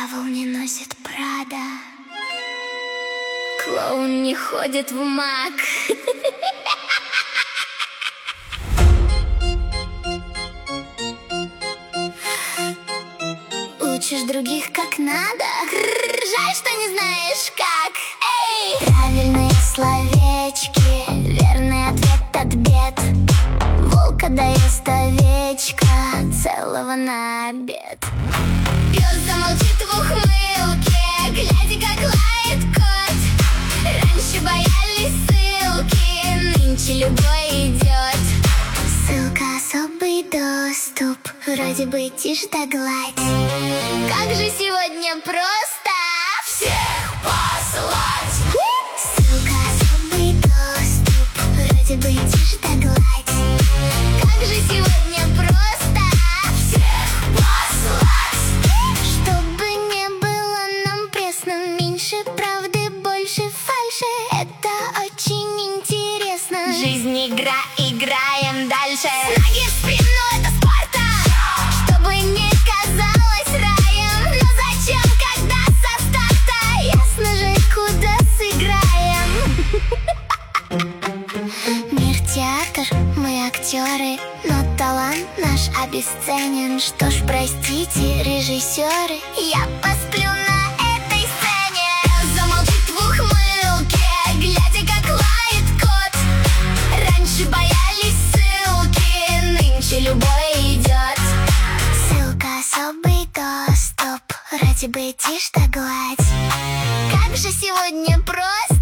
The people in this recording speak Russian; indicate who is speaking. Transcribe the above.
Speaker 1: Дьявол не носит Прада, клоун не ходит в МАК. Учишь других как надо, жаль, что не знаешь как. Эй! Правильные словечки, верный ответ от бед. Волка даст овечка, целого на обед. Пес замолчит в ухмылке, глядя, как лает кот. Раньше боялись ссылки, нынче любой идет. Ссылка особый доступ, вроде бы тишь да гладь. Как же сегодня просто всех послать. Ссылка особый доступ, вроде бы тишь да гладь. Как же сегодня просто всех послать. Чтобы не было нам пресно, меньше правды, больше фальши. Это очень интересно. Жизнь игра, играем дальше. Ноги в спину, это Спарта. Чтобы не казалось раем. Но зачем, когда со старта? Ясно же, куда сыграем. Мир театр, мы актеры, но талант наш обесценен. Что ж, простите, режиссеры, я посплю на этой сцене. Замолчит в ухмылке, глядя, как лает кот. Раньше боялись ссылки, нынче любой идет. Ссылка особый доступ, вроде бы тишь да гладь. Как же сегодня просто